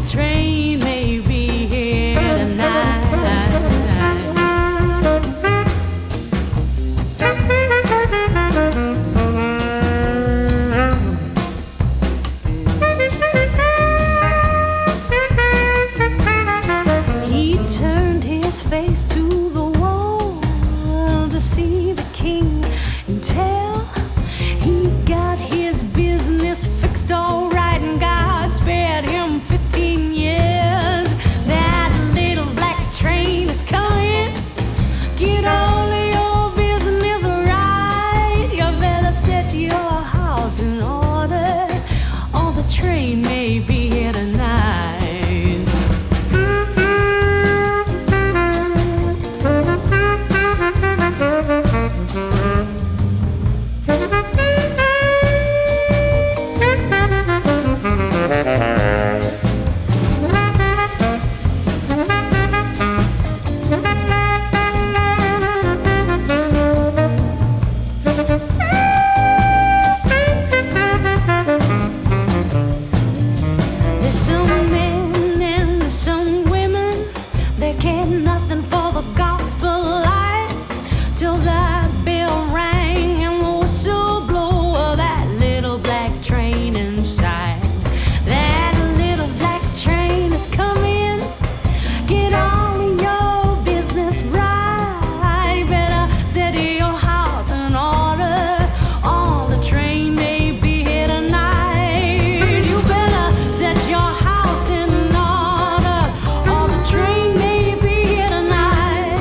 train may be here tonight. He turned his face to the wall to see the king and tell he got his business fixed all right, and God spared him 15 years. That little black train is coming. Get all of your business right. You better set your house in order, or the train may be here tonight. There's some men and there's some women, they care nothing for the gospel light, till that bell rang and the whistle blew of that little black train inside. That little black train is coming. Get all of your business right. Better set your house in order, or the train may be here tonight. You better set your house in order, or the train may be here tonight.